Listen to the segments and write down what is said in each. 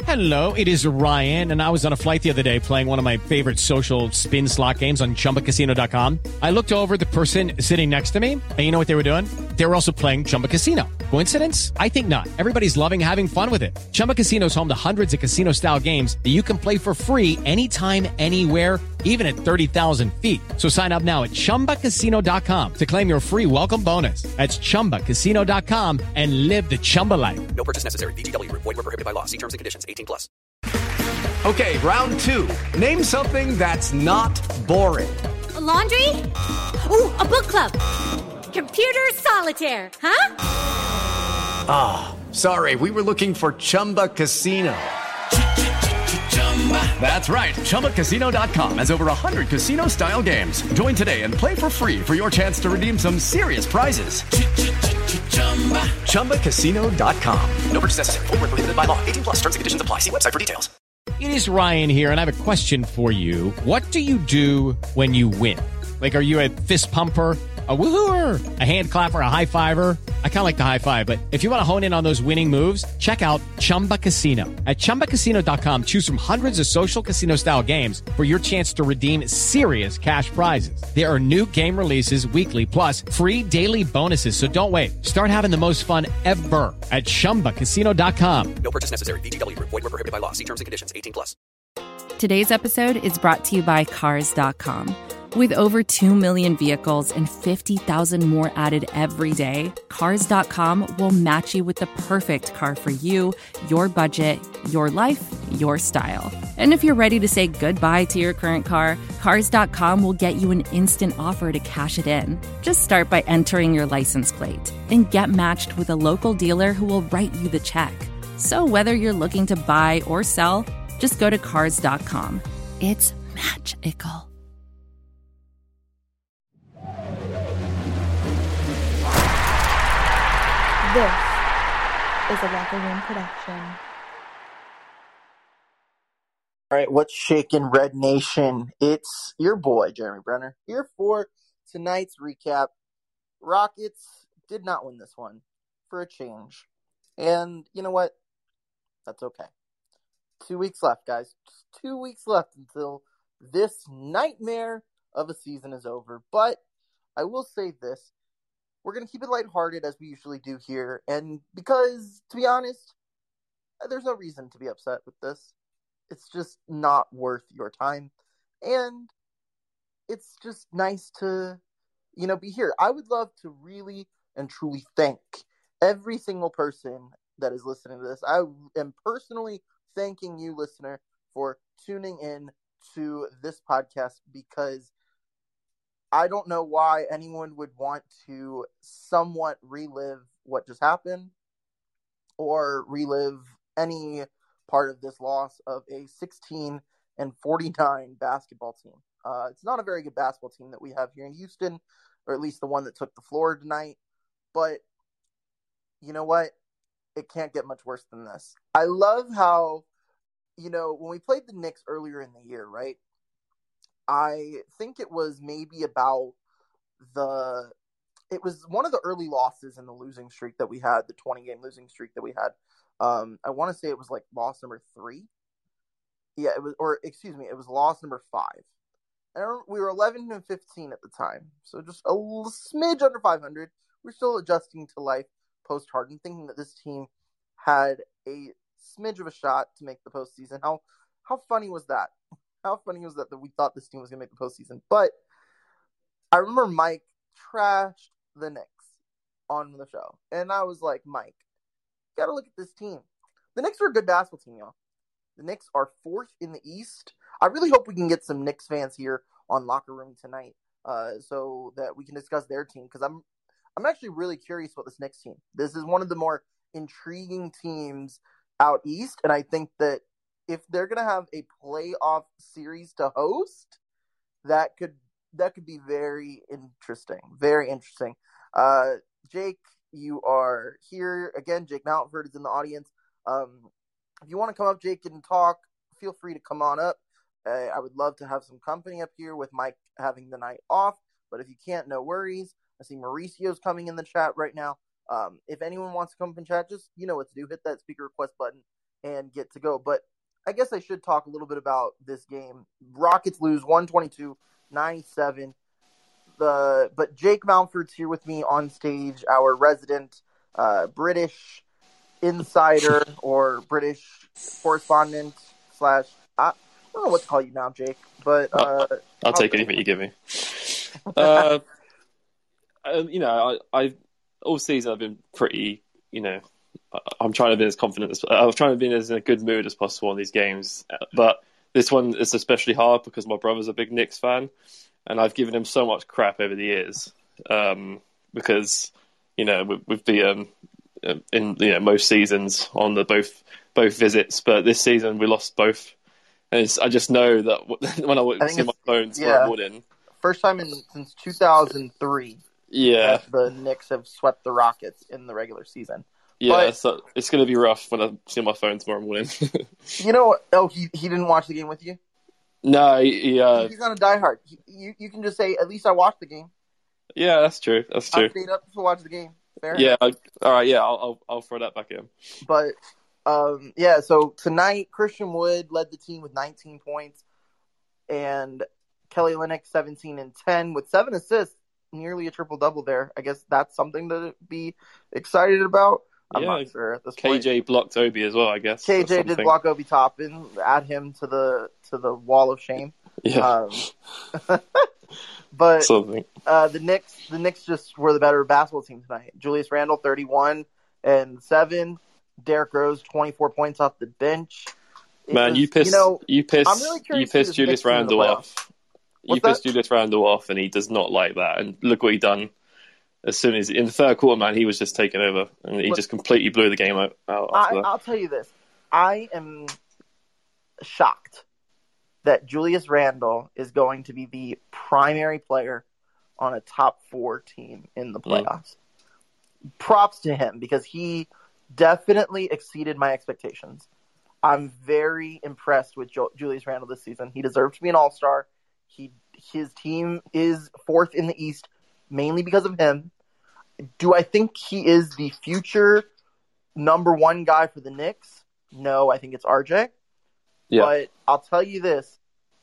Hello, it is Ryan, and I was on a flight the other day playing one of my favorite social spin slot games on ChumbaCasino.com. I looked over at the person sitting next to me, and you know what they were doing? They were also playing Chumba Casino. Coincidence? I think not. Everybody's loving having fun with it. Chumba Casino is home to hundreds of casino-style games that you can play for free anytime, anywhere, even at 30,000 feet. So sign up now at ChumbaCasino.com to claim your free welcome bonus. That's ChumbaCasino.com and live the Chumba life. No purchase necessary. VGW. Void where prohibited by law. See terms and conditions. 18+. Okay, round two. Name something that's not boring. A laundry? Ooh, a book club. Computer solitaire, huh? Ah, sorry, we were looking for Chumba Casino. That's right, ChumbaCasino.com has over 100 casino-style games. Join today and play for free for your chance to redeem some serious prizes. ChumbaCasino.com. No purchase necessary. Void where prohibited by law. 18+. Terms and conditions apply. See website for details. It is Ryan here, and I have a question for you. What do you do when you win? Like, are you a fist pumper, a woohooer, a hand clapper, a high fiver? I kind of like the high five, but if you want to hone in on those winning moves, check out Chumba Casino. At ChumbaCasino.com, choose from hundreds of social casino-style games for your chance to redeem serious cash prizes. There are new game releases weekly, plus free daily bonuses, so don't wait. Start having the most fun ever at ChumbaCasino.com. No purchase necessary. VGW. Void where prohibited by law. See terms and conditions. 18+. Today's episode is brought to you by Cars.com. With over 2 million vehicles and 50,000 more added every day, Cars.com will match you with the perfect car for you, your budget, your life, your style. And if you're ready to say goodbye to your current car, Cars.com will get you an instant offer to cash it in. Just start by entering your license plate and get matched with a local dealer who will write you the check. So whether you're looking to buy or sell, just go to Cars.com. It's magical. This is a Locker Room production. All right, what's shaking, Red Nation? It's your boy, Jeremy Brenner, here for tonight's recap. Rockets did not win this one, for a change. And you know what? That's okay. 2 weeks left, guys. Just 2 weeks left until this nightmare of a season is over. But I will say this. We're going to keep it lighthearted as we usually do here. And because, to be honest, there's no reason to be upset with this. It's just not worth your time. And it's just nice to, be here. I would love to really and truly thank every single person that is listening to this. I am personally thanking you, listener, for tuning in to this podcast, because I don't know why anyone would want to somewhat relive what just happened or relive any part of this loss of a 16-49 basketball team. It's not a very good basketball team that we have here in Houston, or at least the one that took the floor tonight. But you know what? It can't get much worse than this. I love how, when we played the Knicks earlier in the year, right? I think it was maybe about it was one of the early losses in the losing streak that we had, the 20-game losing streak that we had. I want to say it was like loss number 3. Yeah, it was loss number 5. And we were 11-15 at the time, so just a smidge under 500. We're still adjusting to life post-Harden, thinking that this team had a smidge of a shot to make the postseason. How funny was that? How funny was that we thought this team was going to make the postseason? But I remember Mike trashed the Knicks on the show. And I was like, Mike, you got to look at this team. The Knicks are a good basketball team, y'all. The Knicks are 4th in the East. I really hope we can get some Knicks fans here on Locker Room tonight so that we can discuss their team. Because I'm actually really curious about this Knicks team. This is one of the more intriguing teams out East. And I think that if they're going to have a playoff series to host, that could be very interesting. Very interesting. Jake, you are here again. Jake Mountford is in the audience. If you want to come up, Jake, and talk, feel free to come on up. I would love to have some company up here with Mike having the night off. But if you can't, no worries. I see Mauricio's coming in the chat right now. If anyone wants to come up and chat, just you know what to do. Hit that speaker request button and get to go. But I guess I should talk a little bit about this game. Rockets lose 122-97. But Jake Mountford's here with me on stage, our resident British insider or British correspondent / I don't know what to call you now, Jake. But I'll take anything you give me. I all season I've been pretty, I'm trying to be as confident as I'm trying to be in a good mood as possible in these games. But this one is especially hard because my brother's a big Knicks fan, and I've given him so much crap over the years because with the in most seasons on the both visits, but this season we lost both, and I just know that when I see my phone tomorrow morning, first time since 2003. Yeah, the Knicks have swept the Rockets in the regular season. Yeah, so it's going to be rough when I see my phone tomorrow morning. He didn't watch the game with you? No, he's not a diehard. You can just say, at least I watched the game. Yeah, that's true. I stayed up to watch the game. Fair enough. All right. Yeah, I'll throw that back in. But so tonight Christian Wood led the team with 19 points, and Kelly Olynyk 17 and 10 with 7 assists. Nearly a triple-double there. I guess that's something to be excited about. I'm not sure at this point. KJ blocked Obi as well, I guess. KJ did block Obi Toppin, add him to the wall of shame. Yeah. But the Knicks just were the better basketball team tonight. Julius Randle 31 and 7. Derrick Rose 24 points off the bench. You pissed Julius Randle off. You pissed Julius Randle off, and he does not like that. And look what he done. As soon as in the third quarter, man, he was just taking over, and he just completely blew the game out. I'll tell you this: I am shocked that Julius Randle is going to be the primary player on a top 4 team in the playoffs. Props to him because he definitely exceeded my expectations. I'm very impressed with Julius Randle this season. He deserves to be an All-Star. His team is 4th in the East, mainly because of him. Do I think he is the future number 1 guy for the Knicks? No, I think it's RJ. Yeah. But I'll tell you this.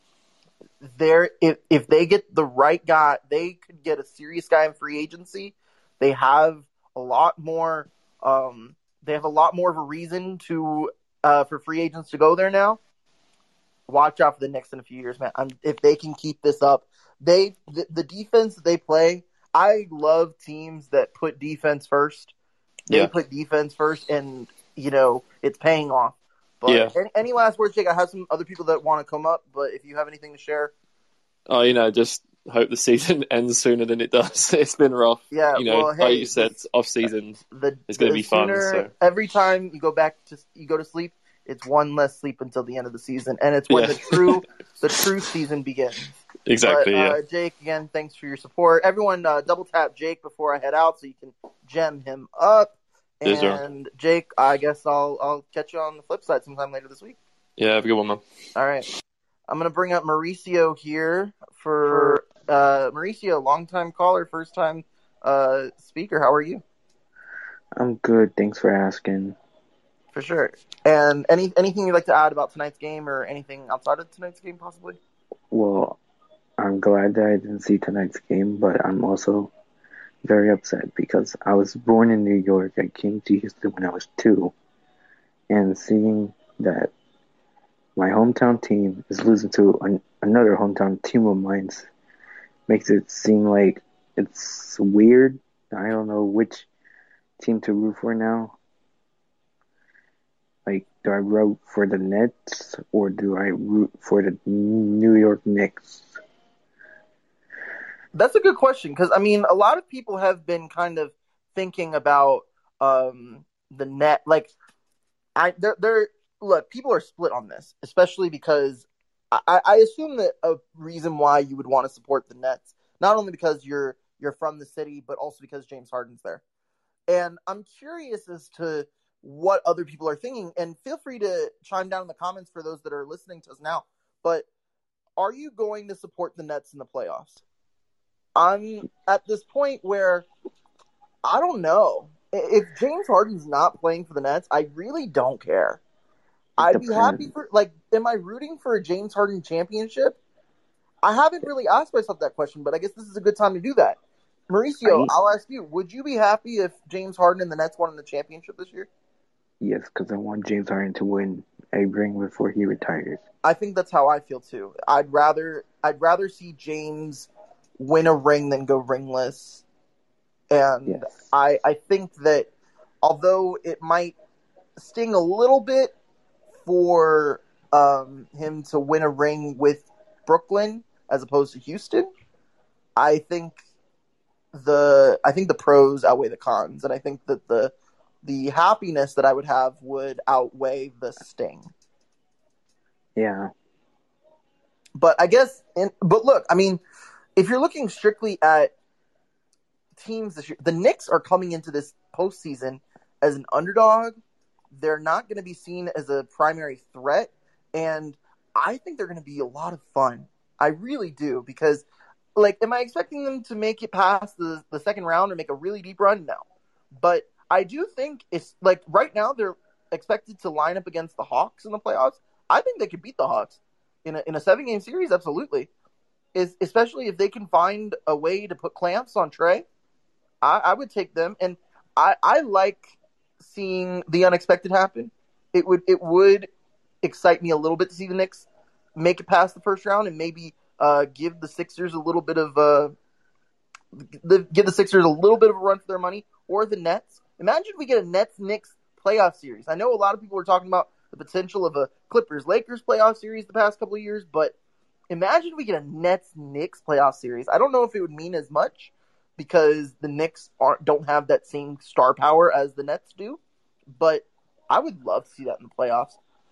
If they get the right guy, they could get a serious guy in free agency. They have a lot more of a reason to for free agents to go there now. Watch out for the Knicks in a few years, man. If they can keep this up, the defense that they play, I love teams that put defense first. They put defense first, and it's paying off. But any last words, Jake? I have some other people that want to come up, but if you have anything to share, just hope the season ends sooner than it does. It's been rough. Yeah, like you said, off season is going to be fun. So. Every time you go to sleep. It's one less sleep until the end of the season, and it's when the true season begins. Exactly. But, Jake, again, thanks for your support. Everyone, double tap Jake before I head out so you can gem him up. And Jake, I guess I'll catch you on the flip side sometime later this week. Yeah, have a good one, man. All right, I'm gonna bring up Mauricio here for Mauricio, long-time caller, first-time speaker. How are you? I'm good. Thanks for asking. For sure. And anything you'd like to add about tonight's game or anything outside of tonight's game, possibly? Well, I'm glad that I didn't see tonight's game, but I'm also very upset because I was born in New York. I came to Houston when I was 2. And seeing that my hometown team is losing to another hometown team of mine makes it seem like it's weird. I don't know which team to root for now. Like, do I root for the Nets or do I root for the New York Knicks? That's a good question because, a lot of people have been kind of thinking about the net. Like, look, people are split on this, especially because I assume that a reason why you would want to support the Nets, not only because you're from the city, but also because James Harden's there. And I'm curious as to what other people are thinking, and feel free to chime down in the comments for those that are listening to us now. But are you going to support the Nets in the playoffs? I'm at this point where I don't know. If James Harden's not playing for the Nets, I really don't care. I'd be happy for, like, am I rooting for a James Harden championship? I haven't really asked myself that question, but I guess this is a good time to do that. Mauricio, I'll ask you, would you be happy if James Harden and the Nets won the championship this year? Yes, because I want James Harden to win a ring before he retires. I think that's how I feel too. I'd rather see James win a ring than go ringless. And yes. I think that although it might sting a little bit for him to win a ring with Brooklyn as opposed to Houston, I think the pros outweigh the cons, and I think that the happiness that I would have would outweigh the sting. Yeah. But I guess, but look, I mean, if you're looking strictly at teams this year, the Knicks are coming into this postseason as an underdog. They're not going to be seen as a primary threat, and I think they're going to be a lot of fun. I really do, because, like, am I expecting them to make it past the second round or make a really deep run? No. But I do think it's, like, right now they're expected to line up against the Hawks in the playoffs. I think they could beat the Hawks in a 7-game series, absolutely. Especially if they can find a way to put clamps on Trae. I would take them, and I like seeing the unexpected happen. It would excite me a little bit to see the Knicks make it past the first round and maybe give the Sixers a little bit of a run for their money, or the Nets. Imagine if we get a Nets-Knicks playoff series. I know a lot of people are talking about the potential of a Clippers-Lakers playoff series the past couple of years, but imagine if we get a Nets-Knicks playoff series. I don't know if it would mean as much because the Knicks don't have that same star power as the Nets do, but I would love to see that in the playoffs.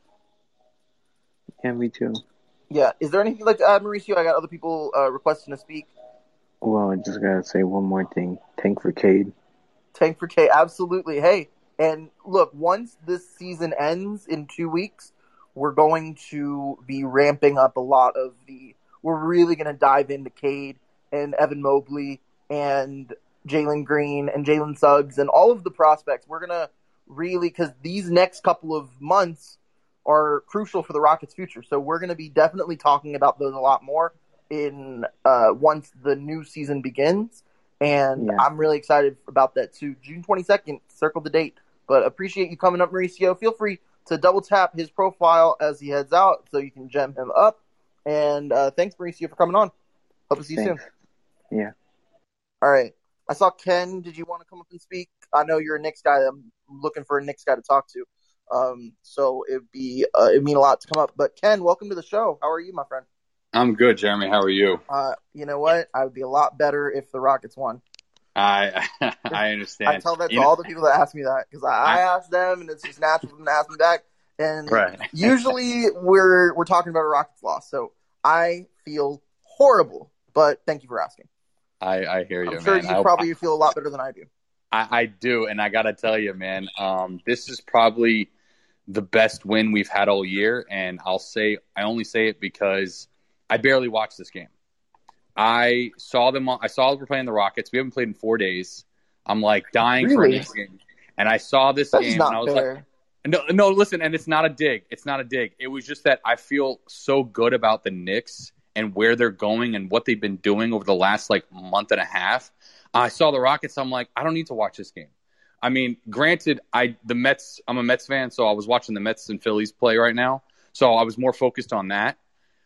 Yeah, me too. Yeah. Is there anything you'd like to add, Mauricio? I got other people requesting to speak. Well, I just got to say one more thing. Tank for Cade. Tank for Cade, absolutely. Hey, and look, once this season ends in 2 weeks, we're going to be ramping up a lot of we're really going to dive into Cade and Evan Mobley and Jalen Green and Jalen Suggs and all of the prospects. We're going to really, because these next couple of months are crucial for the Rockets' future. So we're going to be definitely talking about those a lot more in once the new season begins. And yeah. I'm really excited about that too. June 22nd, circle the date. But appreciate you coming up, Mauricio. Feel free to double tap his profile as he heads out so you can gem him up. And thanks, Mauricio, for coming on. Hope to see you soon. Yeah. All right. I saw Ken. Did you want to come up and speak? I know you're a Knicks guy. I'm looking for a Knicks guy to talk to. So it'd mean a lot to come up. But Ken, welcome to the show. How are you, my friend? I'm good, Jeremy. How are you? You know what? I would be a lot better if the Rockets won. I understand. I tell that to all the people that ask me that, because I ask them, and it's just natural for them to ask me back. And usually we're talking about a Rockets loss, so I feel horrible. But thank you for asking. I hear you, man. I'm sure you probably feel a lot better than I do. I do, and I got to tell you, man, this is probably the best win we've had all year, and I only say it because I barely watched this game. I saw them were playing the Rockets. We haven't played in 4 days. I'm like dying for this game. And I saw this game and I was fair. Like, no, listen, and it's not a dig. It's not a dig. It was just that I feel so good about the Knicks and where they're going and what they've been doing over the last like month and a half. I saw the Rockets. I'm like, I don't need to watch this game. I mean, granted, I'm a Mets fan, so I was watching the Mets and Phillies play right now. So I was more focused on that.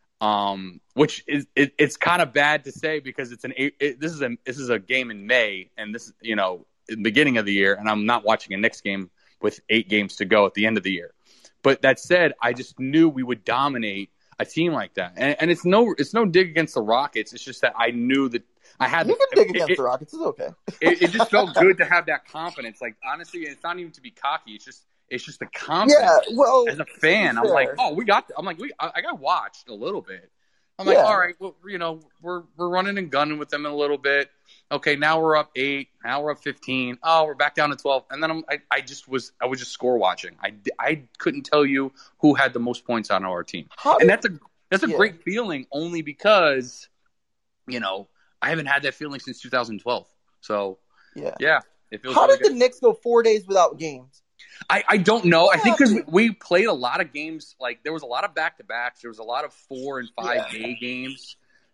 Which is it's kind of bad to say because this is a game in May, and this is in the beginning of the year, and I'm not watching a Knicks game with 8 games to go at the end of the year. But that said, I just knew we would dominate a team like that, and it's no dig against the Rockets. It's just that I knew that I had. You can dig against the Rockets. It's okay. It just felt good to have that confidence. Like honestly, it's not even to be cocky. It's just the confidence. Yeah, well, as a fan, I'm like, oh, we got. I'm like, I got watched a little bit. I'm like, all right, well, we're running and gunning with them in a little bit. Okay, now we're up 8. Now we're up 15. Oh, we're back down to 12. And then I was just score watching. I couldn't tell you who had the most points on our team, and that's a great feeling. Only because, I haven't had that feeling since 2012. So yeah, it feels. How did the Knicks go 4 days without games? I don't know. I think because we played a lot of games. Like there was a lot of back-to-backs. There was a lot of 4 and 5 day games.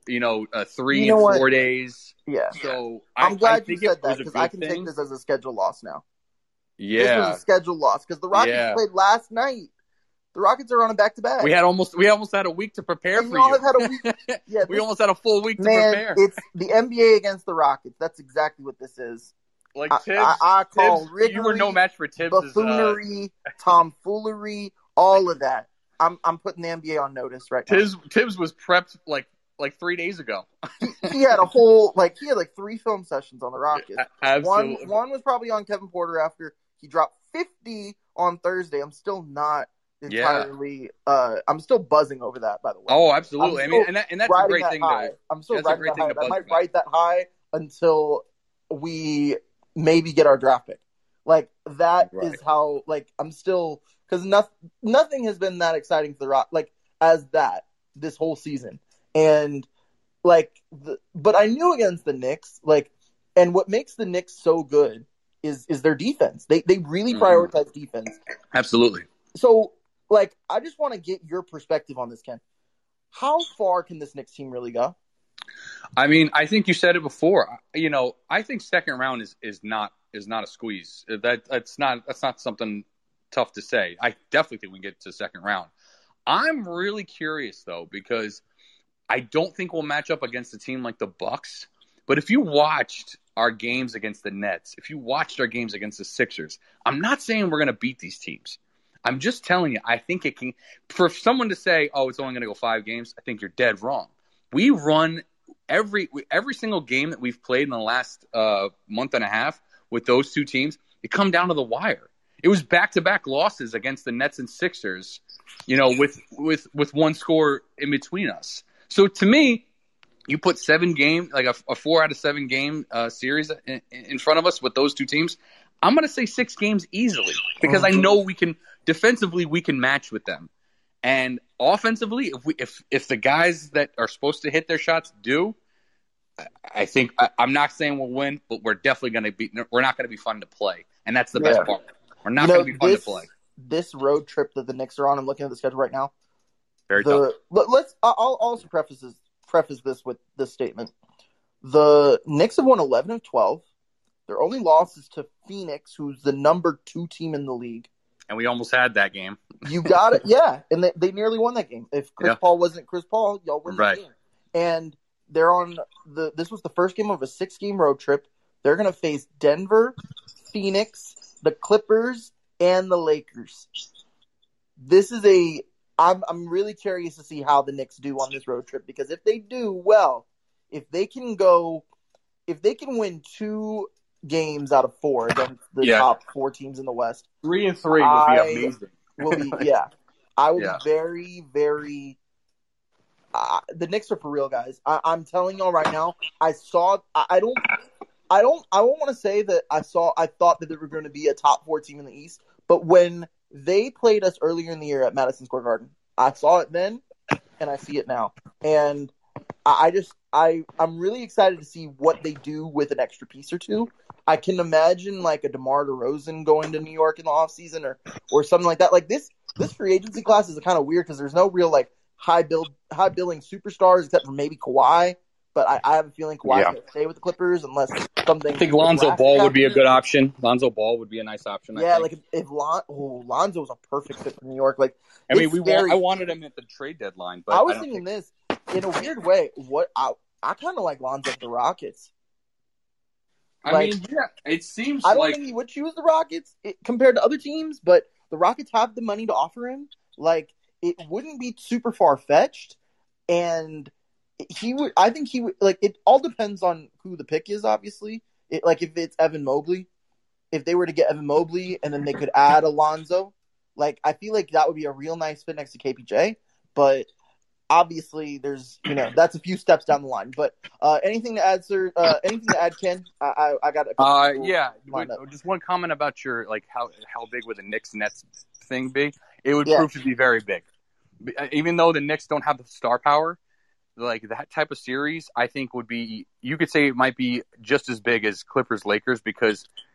3 and 4 days. Yeah. So I'm glad you think said that because I can take this as a schedule loss now. Yeah. This was a schedule loss because the Rockets played last night. The Rockets are on a back-to-back. We almost had a week to prepare for you. Had a week. Yeah, we almost had a full week to prepare. It's the NBA against the Rockets. That's exactly what this is. Like Tibbs, I call Tibbs, you were no match for Tibbs. Buffoonery, tomfoolery, all of that. I'm putting the NBA on notice right now. Tibbs was prepped like 3 days ago. he had a whole he had 3 film sessions on the Rockets. Absolutely. One was probably on Kevin Porter after he dropped 50 on Thursday. I'm still not entirely. I'm still buzzing over that. By the way. Oh, absolutely. I mean, and that's a great thing. I'm still riding that high. I might ride that high until we maybe get our draft pick. Like that is how. Like I'm still because nothing has been that exciting for the Rock as that this whole season. And but I knew against the Knicks, and what makes the Knicks so good is their defense. They really prioritize defense. Absolutely. So, I just want to get your perspective on this, Ken. How far can this Knicks team really go? I mean, I think you said it before. I think second round is not a squeeze. That's not something tough to say. I definitely think we can get to second round. I'm really curious though because I don't think we'll match up against a team like the Bucks. But if you watched our games against the Nets, if you watched our games against the Sixers, I'm not saying we're going to beat these teams. I'm just telling you, I think it can. For someone to say, "Oh, it's only going to go 5 games," I think you're dead wrong. We run every single game that we've played in the last month and a half with those 2 teams. It come down to the wire. It was back-to-back losses against the Nets and Sixers, with one score in between us. So to me, you put 7 game, a 4 out of 7 game series in front of us with those 2 teams. I'm going to say 6 games easily because I know defensively we can match with them, and offensively, if the guys that are supposed to hit their shots do, I think I'm not saying we'll win, but we're definitely going to be. We're not going to be fun to play, and that's the best part. We're not going to be fun to play. This road trip that the Knicks are on, I'm looking at the schedule right now. Very tough. I'll also preface this with this statement. The Knicks have won 11 of 12. Their only loss is to Phoenix, who's the number 2 team in the league. And we almost had that game. You got it, yeah. And they nearly won that game. If Chris Paul wasn't Chris Paul, y'all win that game. And they're on this was the first game of a 6-game road trip. They're going to face Denver, Phoenix, the Clippers, and the Lakers. This is I'm really curious to see how the Knicks do on this road trip because if they do well, if they can win 2 games out of 4 against the top 4 teams in the West, 3 and 3 would be amazing. I will be very, very. The Knicks are for real, guys. I'm telling y'all right now. I won't want to say that I thought that they were going to be a top 4 team in the East, but when they played us earlier in the year at Madison Square Garden, I saw it then, and I see it now. And I'm really excited to see what they do with an extra piece or 2. I can imagine a DeMar DeRozan going to New York in the offseason or something like that. This free agency class is kind of weird because there's no real high billing superstars except for maybe Kawhi. But I have a feeling Kawhi's going to stay with the Clippers unless something. I think Lonzo Ball would be a good option. Lonzo Ball would be a nice option. Yeah, if Lonzo was a perfect fit for New York. I wanted him at the trade deadline, but I was thinking this in a weird way. What I kind of like Lonzo at the Rockets. It seems. I don't think he would choose the Rockets compared to other teams, but the Rockets have the money to offer him. It wouldn't be super far fetched, and he would. I think he would. It all depends on who the pick is. Obviously, if it's Evan Mobley, if they were to get Evan Mobley and then they could add Alonzo, I feel like that would be a real nice fit next to KPJ. But obviously, there's that's a few steps down the line. But anything to add, sir? Anything to add, Ken? I got just one comment about your how big would the Knicks Nets thing be? It would prove to be very big. Even though the Knicks don't have the star power, that type of series, I think would be. You could say it might be just as big as Clippers Lakers because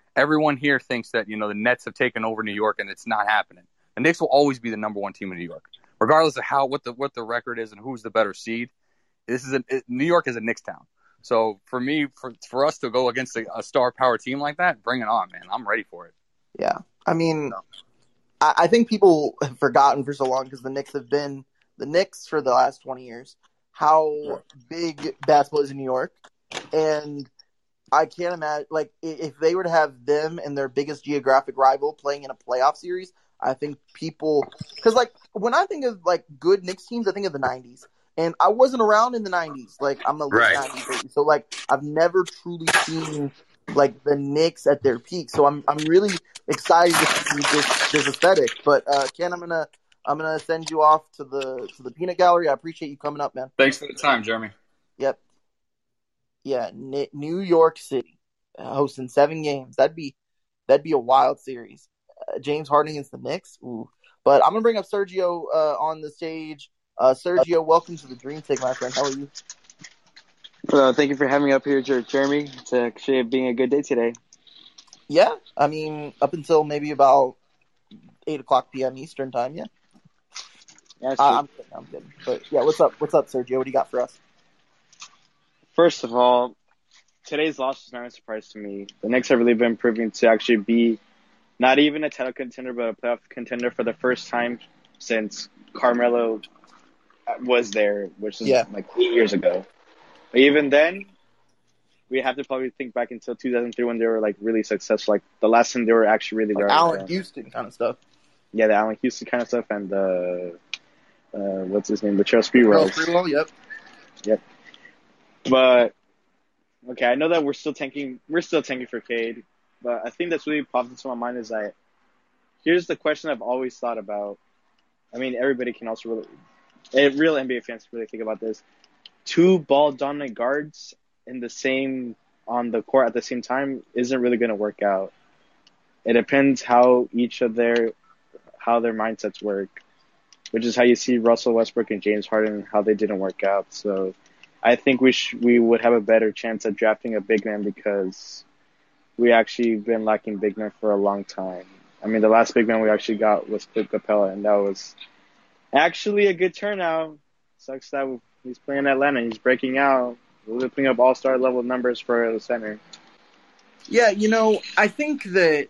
Everyone here thinks that, the Nets have taken over New York, and it's not happening. The Knicks will always be the number one team in New York, regardless of what the record is and who's the better seed. New York is a Knicks town. So for me, for us to go against a star power team like that, bring it on, man. I'm ready for it. Yeah. I mean, I think people have forgotten for so long because the Knicks have been the Knicks for the last 20 years, how big basketball is in New York. And I can't imagine, like, if they were to have them and their biggest geographic rival playing in a playoff series, I think people – because, like, when I think of, like, good Knicks teams, I think of the 90s. And I wasn't around in the 90s. Like, I'm a late 90s baby. So, like, I've never truly seen, like, the Knicks at their peak. So I'm really excited to see this aesthetic. But, Ken, I'm gonna send you off to the peanut gallery. I appreciate you coming up, man. Thanks for the time, Jeremy. Yep. Yeah, New York City hosting 7 games. That'd be a wild series. James Harden against the Knicks. Ooh. But I'm gonna bring up Sergio on the stage. Sergio, welcome to the Dream Take, my friend. How are you? Thank you for having me up here, Jeremy. It's actually being a good day today. Yeah, I mean, up until maybe about 8 o'clock p.m. Eastern time, yeah. Yeah, I'm kidding. But yeah, what's up, Sergio? What do you got for us? First of all, today's loss is not a surprise to me. The Knicks have really been proving to actually be not even a title contender, but a playoff contender for the first time since Carmelo was there, which is like 8 years ago. But even then, we have to probably think back until 2003 when they were like really successful. Like the last time they were actually really there. Allen Houston kind of stuff. Yeah, the Allen Houston kind of stuff, and what's his name? Latrell Sprewell. Yep. But okay, I know that we're still tanking for Cade, but I think that's really popped into my mind is that here's the question I've always thought about. I mean, everybody can also real NBA fans can really think about this. 2 ball-dominant guards on the court at the same time isn't really going to work out. It depends how their mindsets work, which is how you see Russell Westbrook and James Harden, how they didn't work out. So I think we would have a better chance at drafting a big man because we actually been lacking big men for a long time. I mean, the last big man we actually got was Clint Capella, and that was actually a good turnout. Sucks that he's playing in Atlanta. He's breaking out. We're putting up all-star level numbers for the center. Yeah, I think that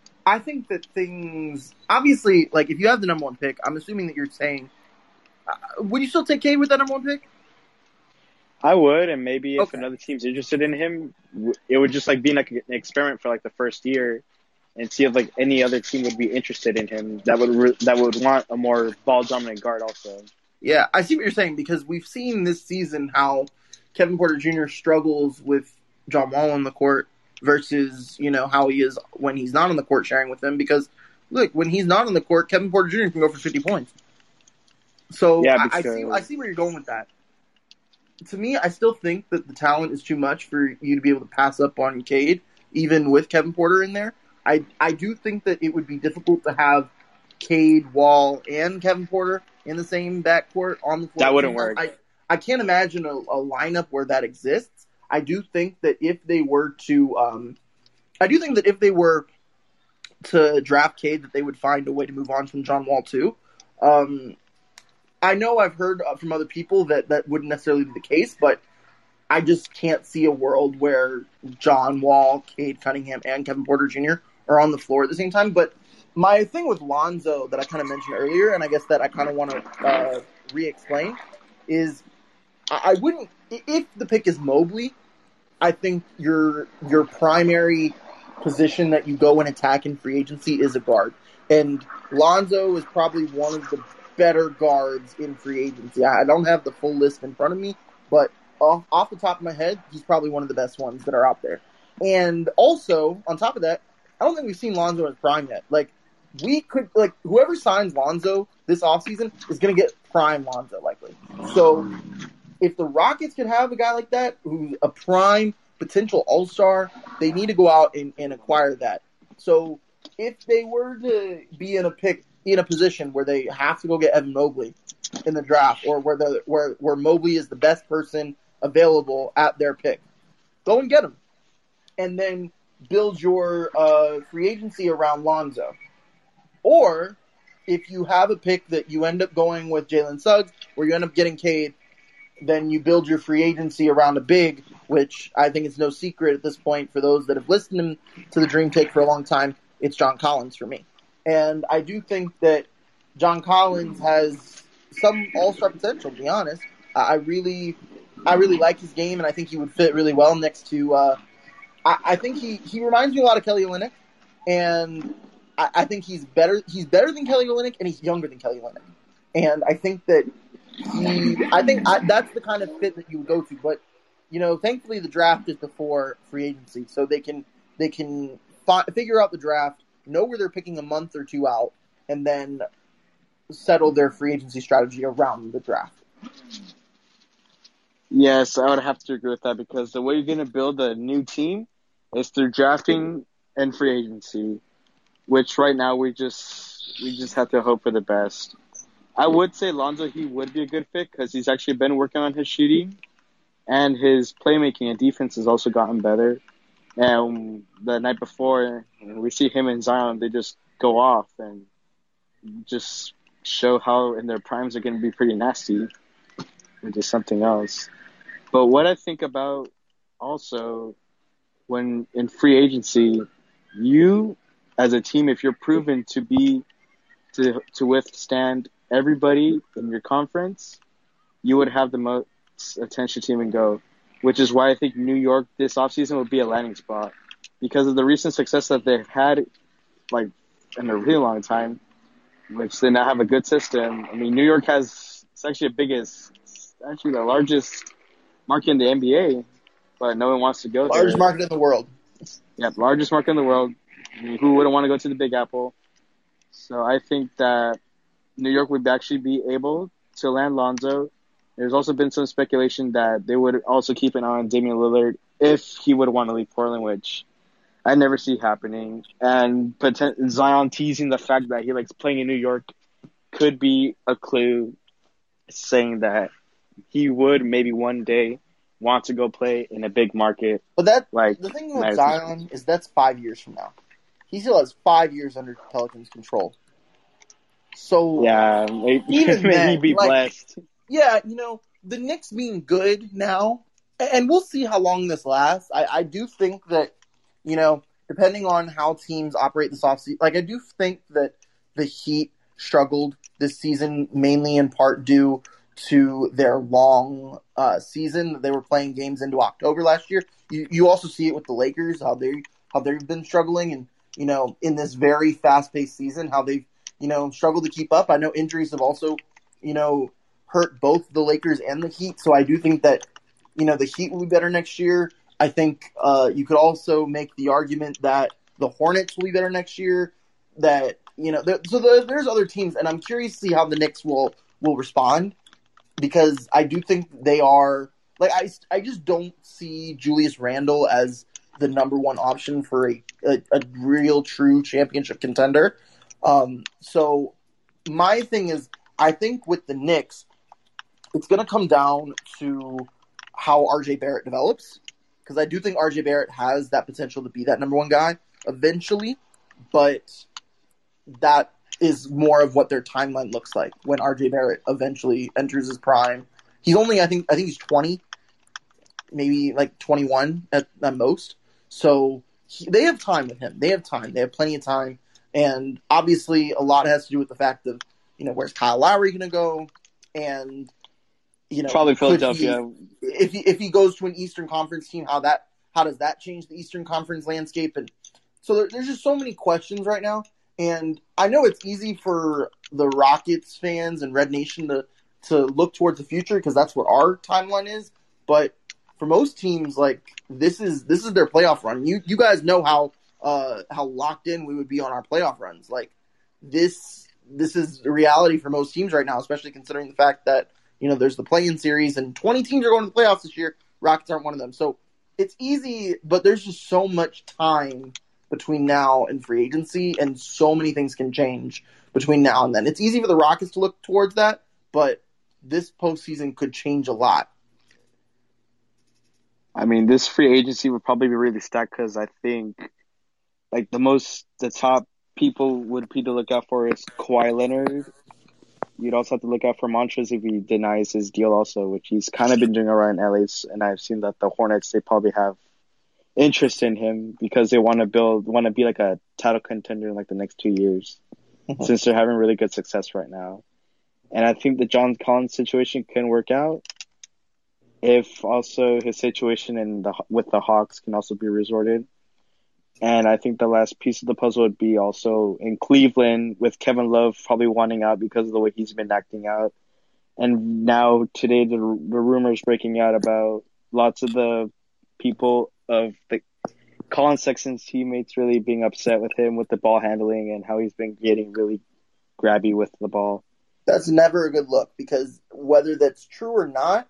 things obviously, like, if you have the number 1 pick, I'm assuming that you're saying, would you still take Cade with that number 1 pick? I would, and maybe if another team's interested in him, it would just like be like an experiment for like the first year, and see if like any other team would be interested in him that would want a more ball dominant guard also. Yeah, I see what you're saying because we've seen this season how Kevin Porter Jr. struggles with John Wall on the court versus, how he is when he's not on the court sharing with them. Because, look, when he's not on the court, Kevin Porter Jr. can go for 50 points. So yeah, I see where you're going with that. To me, I still think that the talent is too much for you to be able to pass up on Cade, even with Kevin Porter in there. I do think that it would be difficult to have Cade, Wall, and Kevin Porter in the same backcourt on the floor. That wouldn't work. I can't imagine a lineup where that exists. I do think that if they were to draft Cade, that they would find a way to move on from John Wall too. I know I've heard from other people that wouldn't necessarily be the case, but I just can't see a world where John Wall, Cade Cunningham, and Kevin Porter Jr. are on the floor at the same time. But my thing with Lonzo that I kind of mentioned earlier, and I guess that I kind of want to re-explain, is I wouldn't – if the pick is Mobley, I think your primary position that you go and attack in free agency is a guard. And Lonzo is probably one of the better guards in free agency. I don't have the full list in front of me, but off the top of my head, he's probably one of the best ones that are out there. And also, on top of that, I don't think we've seen Lonzo in his prime yet. Like, we could, like, whoever signs Lonzo this offseason is going to get prime Lonzo, likely. So, if the Rockets could have a guy like that, who's a prime potential all-star, they need to go out and acquire that. So, if they were to be in a position where they have to go get Evan Mobley in the draft, or where Mobley is the best person available at their pick, go and get him. And then build your free agency around Lonzo. Or if you have a pick that you end up going with Jalen Suggs, or you end up getting Cade, then you build your free agency around a big, which I think is no secret at this point for those that have listened to the Dream Take for a long time. It's John Collins for me. And I do think that John Collins has some all-star potential, to be honest. I really like his game, and I think he would fit really well next to I think he reminds me a lot of Kelly Olynyk, and I think he's better than Kelly Olynyk, and he's younger than Kelly Olynyk. And I think that that's the kind of fit that you would go to. But, thankfully the draft is before free agency, so they can figure out the draft, know where they're picking a month or two out, and then settle their free agency strategy around the draft. Yes, I would have to agree with that, because the way you're going to build a new team is through drafting and free agency, which right now we just have to hope for the best. I would say Lonzo, he would be a good fit because he's actually been working on his shooting, and his playmaking and defense has also gotten better. And the night before, we see him and Zion, they just go off and just show how in their primes are going to be pretty nasty, which is something else. But what I think about also when in free agency, you as a team, if you're proven to withstand everybody in your conference, you would have the most attention team and go, which is why I think New York this offseason would be a landing spot because of the recent success that they've had like in a really long time, which they now have a good system. I mean, New York it's actually the largest market in the NBA, but no one wants to go there. Largest market in the world. Yeah, largest market in the world. I mean, who wouldn't want to go to the Big Apple? So I think that New York would actually be able to land Lonzo. There's also been some speculation that they would also keep an eye on Damian Lillard if he would want to leave Portland, which I never see happening. And Zion teasing the fact that he likes playing in New York could be a clue saying that he would maybe one day want to go play in a big market. But the thing with Zion is that's 5 years from now. He still has 5 years under Pelicans' control. So yeah, even then, he'd be blessed. Yeah, the Knicks being good now, and we'll see how long this lasts. I do think that, depending on how teams operate this offseason, I do think that the Heat struggled this season mainly in part due to their long season. They were playing games into October last year. You also see it with the Lakers, how they've been struggling, and in this very fast-paced season, how they've struggled to keep up. I know injuries have also hurt both the Lakers and the Heat, so I do think that the Heat will be better next year. I think you could also make the argument that the Hornets will be better next year. That there's other teams, and I'm curious to see how the Knicks will respond. Because I do think they are I just don't see Julius Randle as the number one option for a real true championship contender. So my thing is, I think with the Knicks, it's going to come down to how RJ Barrett develops. Because I do think RJ Barrett has that potential to be that number one guy eventually, but that is more of what their timeline looks like when RJ Barrett eventually enters his prime. He's only, I think he's 20, maybe 21 at most. So they have time with him. They have time. They have plenty of time. And obviously a lot has to do with the fact of, where's Kyle Lowry going to go? And, probably Philadelphia. If he goes to an Eastern Conference team, how does that change the Eastern Conference landscape? And so there's just so many questions right now. And I know it's easy for the Rockets fans and Red Nation to look towards the future because that's what our timeline is. But for most teams, this is their playoff run. You guys know how locked in we would be on our playoff runs. This is the reality for most teams right now, especially considering the fact that there's the play-in series and 20 teams are going to the playoffs this year. Rockets aren't one of them, so it's easy. But there's just so much time between now and free agency, and so many things can change between now and then. It's easy for the Rockets to look towards that, but this postseason could change a lot. I mean, this free agency would probably be really stacked because I think like the top people would be to look out for is Kawhi Leonard. You'd also have to look out for Montrezl if he denies his deal also, which he's kind of been doing around LA. And I've seen that the Hornets, they probably have interest in him because they want to be like a title contender in like the next 2 years since they're having really good success right now. And I think the John Collins situation can work out if also his situation with the Hawks can also be resorted. And I think the last piece of the puzzle would be also in Cleveland with Kevin Love probably wanting out because of the way he's been acting out. And now today the rumors breaking out about lots of the people of the Colin Sexton's teammates really being upset with him with the ball handling and how he's been getting really grabby with the ball. That's never a good look because whether that's true or not,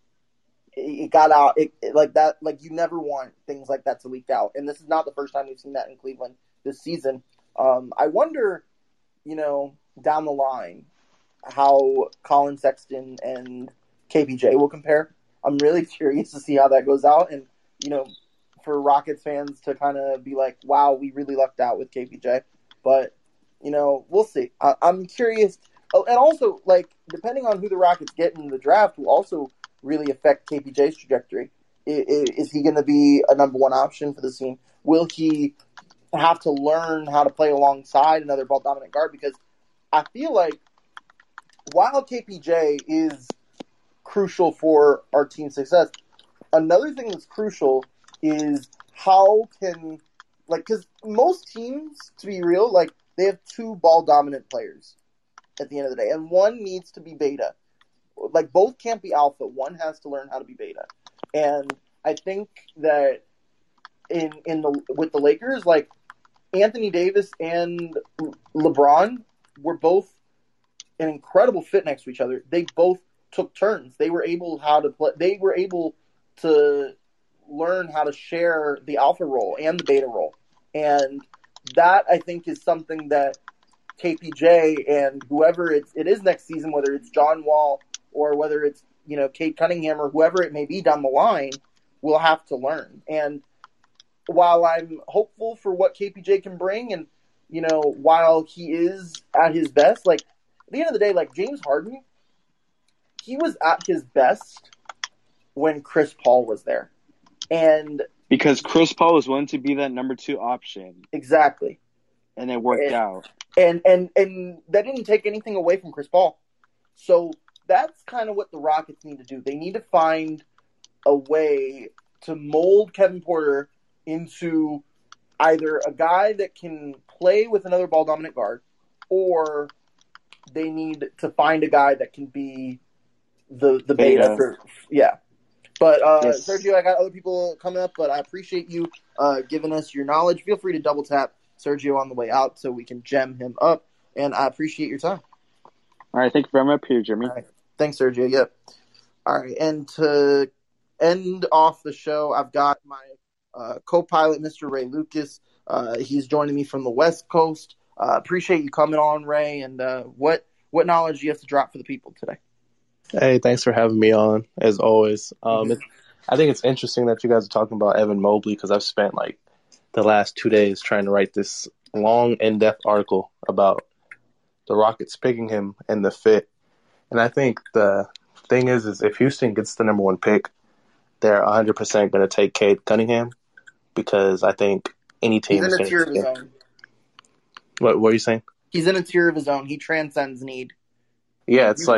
it got out like that. Like you never want things like that to leak out, and this is not the first time we've seen that in Cleveland this season. I wonder, down the line, how Colin Sexton and KPJ will compare. I'm really curious to see how that goes out, and for Rockets fans to kind of be like, "Wow, we really lucked out with KPJ," but we'll see. I'm curious, and also like depending on who the Rockets get in the draft will also really affect KPJ's trajectory. Is he going to be a number one option for this team? Will he have to learn how to play alongside another ball dominant guard? Because I feel like while KPJ is crucial for our team's success, another thing that's crucial is how can, because most teams, to be real, they have two ball dominant players at the end of the day, and one needs to be beta. Both can't be alpha. One has to learn how to be beta. And I think that with the Lakers, Anthony Davis and LeBron were both an incredible fit next to each other. They both took turns. They were able to learn how to share the alpha role and the beta role. And that I think is something that KPJ and whoever it is next season, whether it's John Wall or whether it's, Cade Cunningham or whoever it may be down the line, will have to learn. And while I'm hopeful for what KPJ can bring and, while he is at his best, at the end of the day, James Harden, he was at his best when Chris Paul was there. And because Chris Paul was willing to be that number 2 option. Exactly. And it worked out. And that didn't take anything away from Chris Paul. So that's kind of what the Rockets need to do. They need to find a way to mold Kevin Porter into either a guy that can play with another ball dominant guard, or they need to find a guy that can be the beta. Yeah. But yes. Sergio, I got other people coming up, but I appreciate you giving us your knowledge. Feel free to double tap Sergio on the way out so we can gem him up, and I appreciate your time. All right, thank you very much here, Jimmy. Right. Thanks, Sergio. Yep. All right, and to end off the show, I've got my co-pilot, Mr. Ray Lucas. He's joining me from the West Coast. Appreciate you coming on, Ray, and what knowledge do you have to drop for the people today? Hey, thanks for having me on, as always. I think it's interesting that you guys are talking about Evan Mobley because I've spent the last 2 days trying to write this long, in-depth article about the Rockets picking him and the fit. And I think the thing is if Houston gets the number 1 pick, they're 100% going to take Cade Cunningham because I think any team is going to. He's in a tier of his own. What were you saying? He's in a tier of his own. He transcends need. Yeah, it's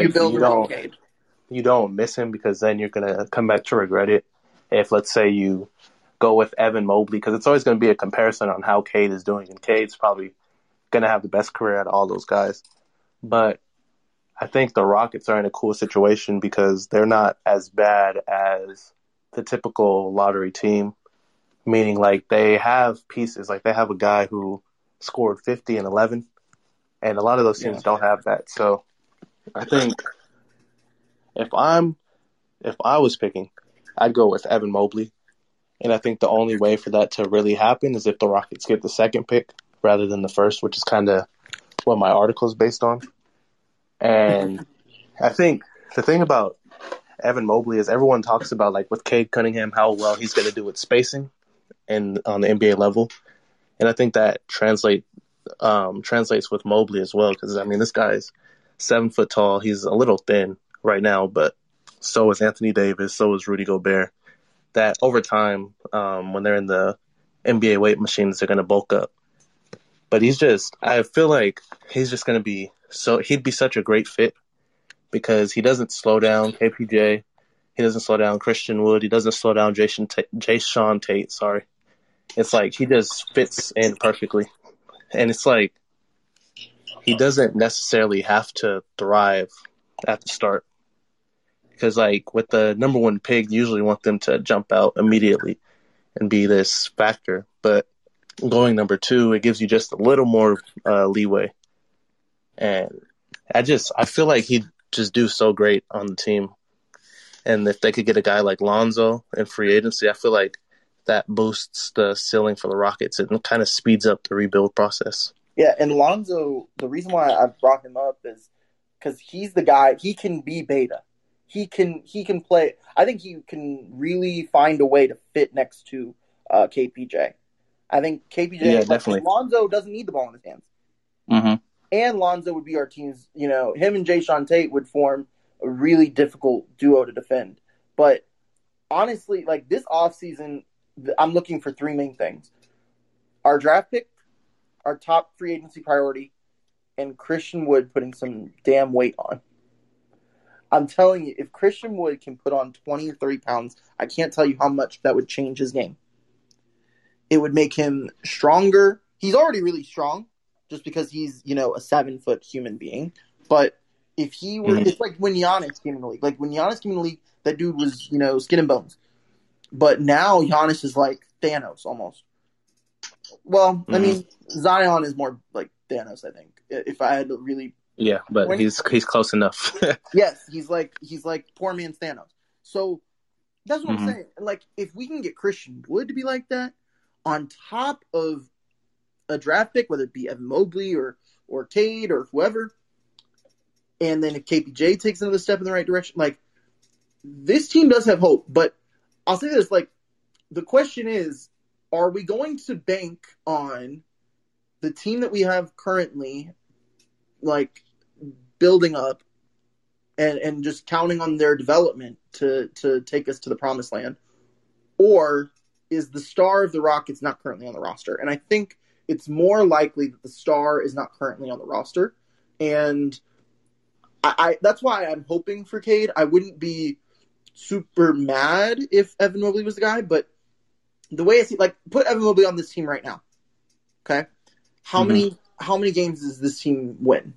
you don't miss him because then you're going to come back to regret it if, let's say, you go with Evan Mobley because it's always going to be a comparison on how Cade is doing, and Cade's probably going to have the best career out of all those guys. But I think the Rockets are in a cool situation because they're not as bad as the typical lottery team, meaning they have pieces. They have a guy who scored 50 and 11, and a lot of those teams don't have that. So I think if I was picking, I'd go with Evan Mobley. And I think the only way for that to really happen is if the Rockets get the 2nd pick rather than the 1st, which is kind of what my article is based on. And I think the thing about Evan Mobley is everyone talks about, like, with Cade Cunningham, how well he's going to do with spacing and on the NBA level. And I think that translates with Mobley as well, because, I mean, this guy's 7 foot tall. He's a little thin right now, but so is Anthony Davis, so is Rudy Gobert. That over time, when they're in the NBA weight machines, they're going to bulk up. But I feel like he's just going to be he'd be such a great fit because he doesn't slow down KPJ. He doesn't slow down Christian Wood. He doesn't slow down Jae'Sean Tate. Sorry. It's like he just fits in perfectly. And it's like he doesn't necessarily have to thrive at the start. Because, like, with the number one pick, you usually want them to jump out immediately and be this factor. But going number 2, it gives you just a little more leeway. And I feel like he'd just do so great on the team. And if they could get a guy like Lonzo in free agency, I feel like that boosts the ceiling for the Rockets and kind of speeds up the rebuild process. Yeah, and Lonzo, the reason why I've brought him up is because he's the guy, he can be beta. He can play. I think he can really find a way to fit next to KPJ. I think KPJ, definitely. Lonzo doesn't need the ball in his hands. Mm-hmm. And Lonzo would be our team's, him and Jae'Sean Tate would form a really difficult duo to defend. But honestly, like this offseason, I'm looking for 3 main things. Our draft pick, our top free agency priority, and Christian Wood putting some damn weight on. I'm telling you, if Christian Wood can put on 20 or 30 pounds, I can't tell you how much that would change his game. It would make him stronger. He's already really strong just because he's, a 7-foot human being. But if he were, it's like when Giannis came in the league. Like when Giannis came in the league, that dude was, skin and bones. But now Giannis is like Thanos almost. Well, I mean, Zion is more like Thanos, I think. If I had to really... Yeah, but he's close enough. Yes, he's like poor man's Thanos. So that's what I'm saying. Like, if we can get Christian Wood to be like that, on top of a draft pick, whether it be Evan Mobley or Cade or whoever, and then if KPJ takes another step in the right direction, like, this team does have hope. But I'll say this, like, the question is, are we going to bank on the team that we have currently, like, building up and just counting on their development to take us to the promised land? Or is the star of the Rockets not currently on the roster? And I think it's more likely that the star is not currently on the roster. And I that's why I'm hoping for Cade. I wouldn't be super mad if Evan Mobley was the guy, but the way I see, like, put Evan Mobley on this team right now. Okay? How many games does this team win?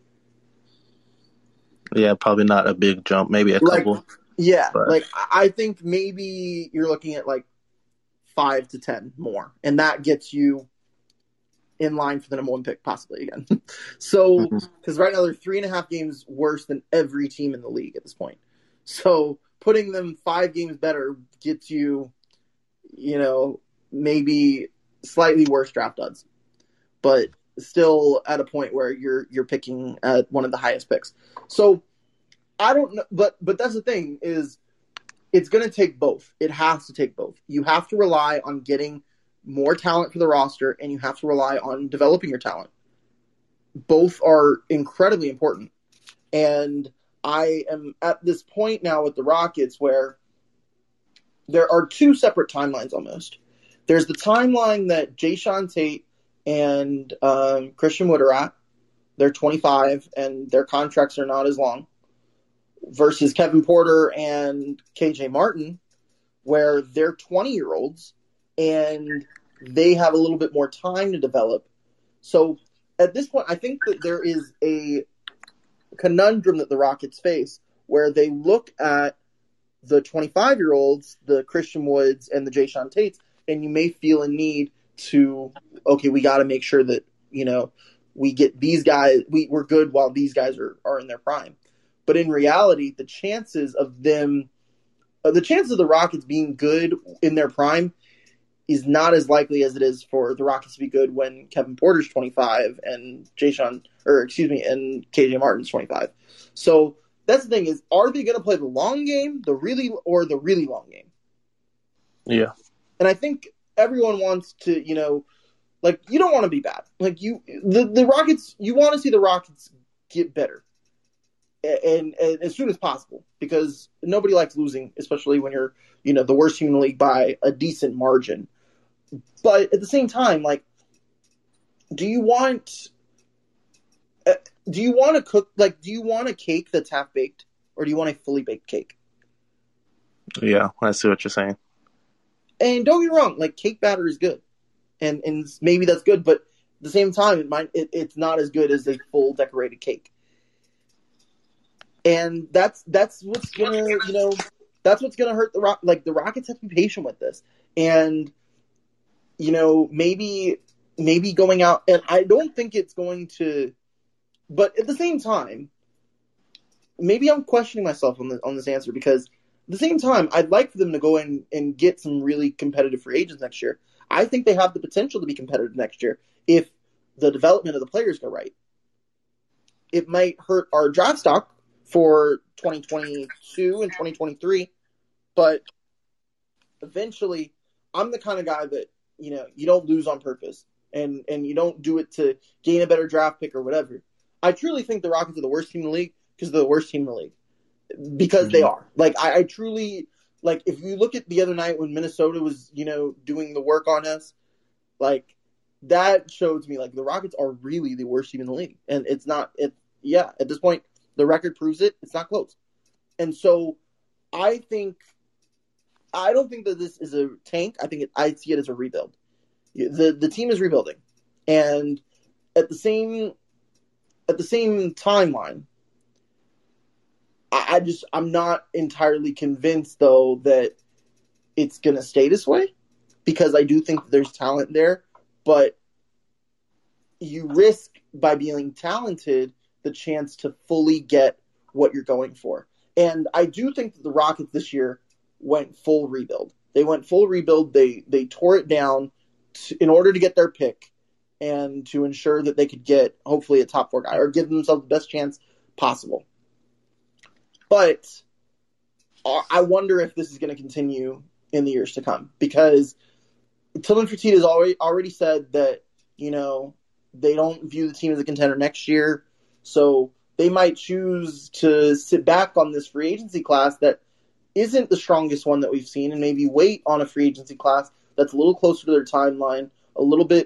Yeah, probably not a big jump. Maybe a couple. Yeah, but... like I think maybe you're looking at like 5 to 10 more, and that gets you in line for the number 1 pick possibly again. So, because right now they're 3.5 games worse than every team in the league at this point. So putting them 5 games better gets you, maybe slightly worse draft odds, but still at a point where you're picking at one of the highest picks. So I don't know, but that's the thing is it's going to take both. It has to take both. You have to rely on getting more talent for the roster, and you have to rely on developing your talent. Both are incredibly important. And I am at this point now with the Rockets where there are 2 separate timelines almost. There's the timeline that Jae'Sean Tate and Christian Wood are at. They're 25, and their contracts are not as long. Versus Kevin Porter and KJ Martin, where they're 20-year-olds, and they have a little bit more time to develop. So at this point, I think that there is a conundrum that the Rockets face where they look at the 25-year-olds, the Christian Woods and the Jae'Sean Tates, and you may feel a need to, okay, we got to make sure that, we get these guys, we're good while these guys are in their prime. But in reality, the chances of the Rockets being good in their prime is not as likely as it is for the Rockets to be good when Kevin Porter's 25 and KJ Martin's 25. So that's the thing is, are they going to play the long game, the really long game? Yeah. And I think everyone wants to, you know, like, you don't want to be bad. Like, the Rockets, you want to see the Rockets get better. And as soon as possible, because nobody likes losing, especially when you're, you know, the worst team in the league by a decent margin. But at the same time, like, do you want to cook, like, do you want a cake that's half baked, or do you want a fully baked cake? Yeah, I see what you're saying. And don't get me wrong, like, cake batter is good, and maybe that's good, but at the same time, it's not as good as a full decorated cake. And that's what's gonna, you know, that's what's gonna hurt the Rockets have to be patient with this, and you know, maybe going out, and I don't think it's going to, but at the same time, maybe I'm questioning myself on this answer, because at the same time, I'd like for them to go in and get some really competitive free agents next year. I think they have the potential to be competitive next year if the development of the players go right. It might hurt our draft stock for 2022 and 2023, but eventually, I'm the kind of guy that, you know, you don't lose on purpose, and you don't do it to gain a better draft pick or whatever. I truly think the Rockets are the worst team in the league because they're the worst team in the league. Because they are. Like, I truly, like, if you look at the other night when Minnesota was, you know, doing the work on us, like, that shows me, like, the Rockets are really the worst team in the league. And at this point, the record proves it. It's not close. And so I don't think that this is a tank. I see it as a rebuild. The team is rebuilding. And at the same timeline, I'm not entirely convinced, though, that it's going to stay this way, because I do think there's talent there, but you risk, by being talented, the chance to fully get what you're going for. And I do think that the Rockets this year went full rebuild. They went full rebuild. They tore it down in order to get their pick and to ensure that they could get, hopefully, a top 4 guy, or give themselves the best chance possible. But I wonder if this is going to continue in the years to come, because Tillman Fertitta has already said that, you know, they don't view the team as a contender next year, so they might choose to sit back on this free agency class that isn't the strongest one that we've seen, and maybe wait on a free agency class that's a little closer to their timeline, a little bit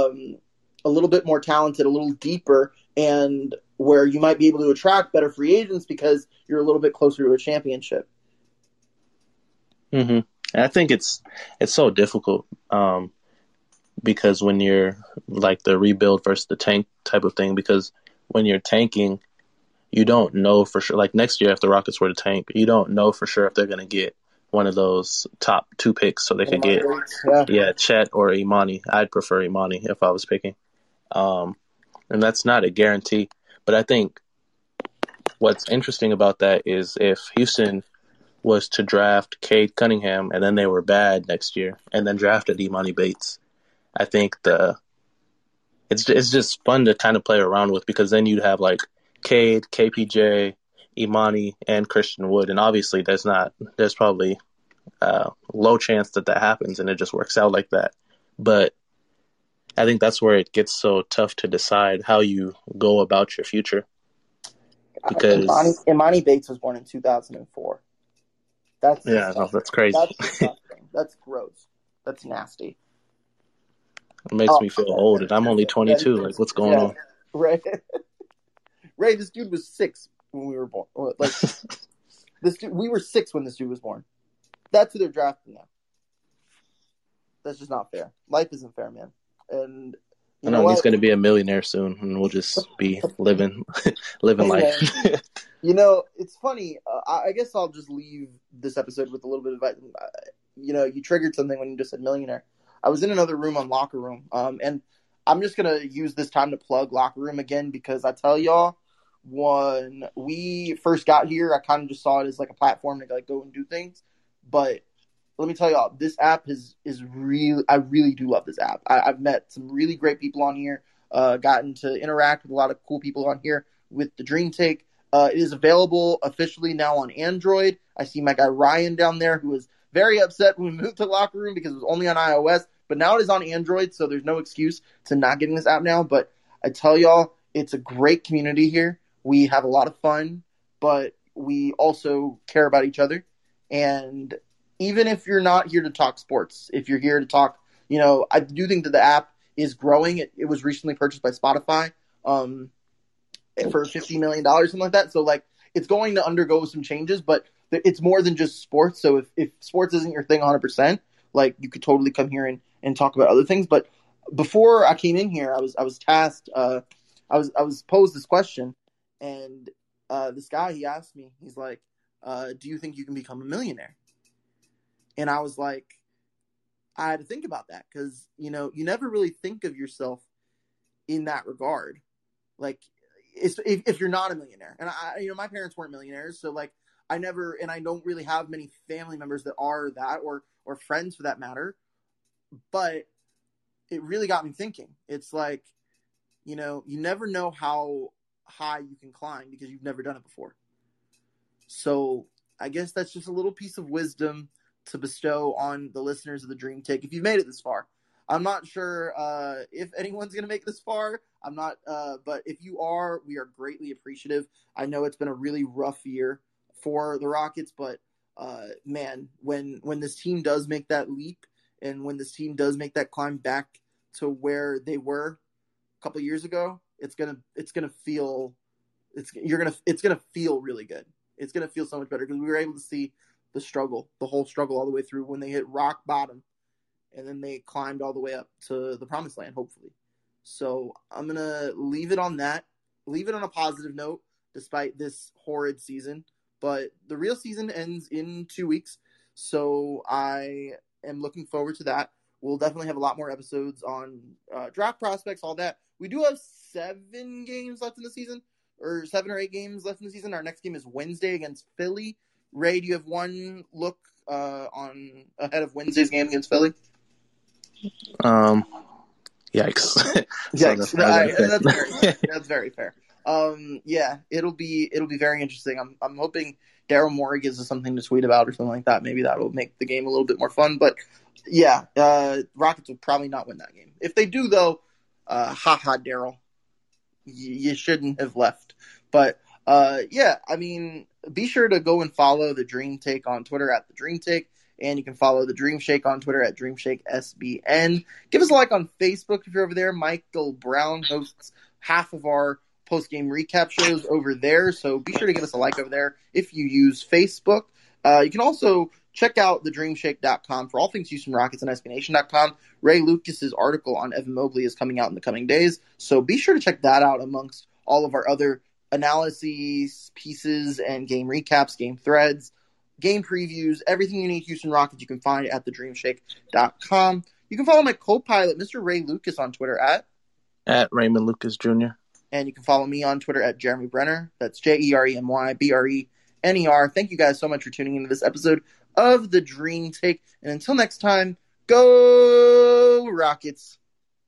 more talented, a little deeper, and where you might be able to attract better free agents because you're a little bit closer to a championship. Mm-hmm. And I think it's so difficult because when you're like the rebuild versus the tank type of thing, because when you're tanking, you don't know for sure. Like next year, if the Rockets were to tank, you don't know for sure if they're going to get one of those top 2 picks, so they could get Chet or Imani. I'd prefer Imani if I was picking. And that's not a guarantee. But I think what's interesting about that is if Houston was to draft Cade Cunningham and then they were bad next year and then drafted Imani Bates, I think it's just fun to kind of play around with, because then you'd have like Cade, KPJ, Imani, and Christian Wood. And obviously there's probably low chance that happens and it just works out like that. But I think that's where it gets so tough to decide how you go about your future. Because Imani Bates was born in 2004. That's crazy. That's disgusting. That's gross. That's nasty. It makes me feel old, and I'm only 22. Like, what's going on? Right. Ray, this dude was 6 when we were born. Like, we were 6 when this dude was born. That's who they're drafting now. That's just not fair. Life isn't fair, man. And I know he's going to be a millionaire soon, and we'll just be living life. You know, it's funny. I guess I'll just leave this episode with a little bit of advice. You know, you triggered something when you just said millionaire. I was in another room on Locker Room, and I'm just going to use this time to plug Locker Room again, because I tell y'all, when we first got here, I kind of just saw it as like a platform to like go and do things. But let me tell y'all, this app is really, I really do love this app. I've met some really great people on here, gotten to interact with a lot of cool people on here with the Dream Take. It is available officially now on Android. I see my guy Ryan down there who was very upset when we moved to Locker Room because it was only on iOS, but now it is on Android, so there's no excuse to not getting this app now. But I tell y'all, it's a great community here. We have a lot of fun, but we also care about each other. And even if you're not here to talk sports, if you're here to talk, I do think that the app is growing. It was recently purchased by Spotify for $50 million, something like that. So, it's going to undergo some changes, but it's more than just sports. So if sports isn't your thing 100%, you could totally come here and talk about other things. But before I came in here, I was tasked, I was posed this question, and this guy, he asked me, he's like, do you think you can become a millionaire? And I was like, I had to think about that because, you never really think of yourself in that regard. If you're not a millionaire. And my parents weren't millionaires. So I don't really have many family members that are that or friends for that matter. But it really got me thinking. It's you never know how high you can climb because you've never done it before. So I guess that's just a little piece of wisdom to bestow on the listeners of the Dream Take. If you've made it this far, I'm not sure if anyone's going to make it this far. I'm not, but if you are, we are greatly appreciative. I know it's been a really rough year for the Rockets, but man, when this team does make that leap and when this team does make that climb back to where they were a couple years ago, it's gonna feel really good. It's gonna feel so much better because we were able to see the whole struggle all the way through when they hit rock bottom, and then they climbed all the way up to the promised land, hopefully. So I'm gonna leave it on that, leave it on a positive note, despite this horrid season. But the real season ends in 2 weeks, so I am looking forward to that. We'll definitely have a lot more episodes on draft prospects, all that. We do have 7 games left in the season, or 7 or 8 games left in the season. Our next game is Wednesday against Philly. Ray, do you have one look ahead of Wednesday's game against Philly? Yikes. Yikes. That's very fair. Yeah, it'll be very interesting. I'm hoping Daryl Morey gives us something to tweet about or something like that. Maybe that will make the game a little bit more fun. But yeah, Rockets will probably not win that game. If they do, though, Daryl, you shouldn't have left. But yeah, I mean, be sure to go and follow the Dream Take on Twitter at the Dream Take. And you can follow the Dream Shake on Twitter at DreamShakeSBN. Give us a like on Facebook if you're over there. Michael Brown hosts half of our post-game recap shows over there, so be sure to give us a like over there if you use Facebook. You can also check out thedreamshake.com for all things Houston Rockets and SBNation.com. Ray Lucas's article on Evan Mobley is coming out in the coming days, so be sure to check that out amongst all of our other analyses, pieces, and game recaps, game threads, game previews, everything you need Houston Rockets you can find at thedreamshake.com. You can follow my co-pilot, Mr. Ray Lucas, on Twitter at Raymond Lucas Jr. And you can follow me on Twitter at Jeremy Brenner. That's JeremyBrenner. Thank you guys so much for tuning into this episode of The Dream Take. And until next time, go Rockets.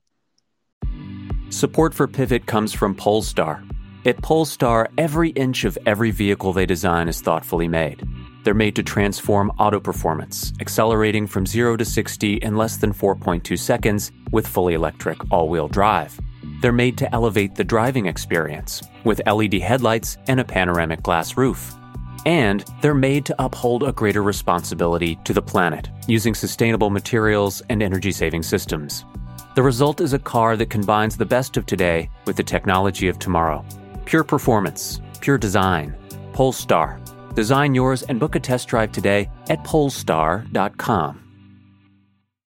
Support for Pivot comes from Polestar. At Polestar, every inch of every vehicle they design is thoughtfully made. They're made to transform auto performance, accelerating from 0 to 60 in less than 4.2 seconds with fully electric all-wheel drive. They're made to elevate the driving experience with LED headlights and a panoramic glass roof. And they're made to uphold a greater responsibility to the planet using sustainable materials and energy-saving systems. The result is a car that combines the best of today with the technology of tomorrow. Pure performance, pure design. Polestar. Design yours and book a test drive today at polestar.com.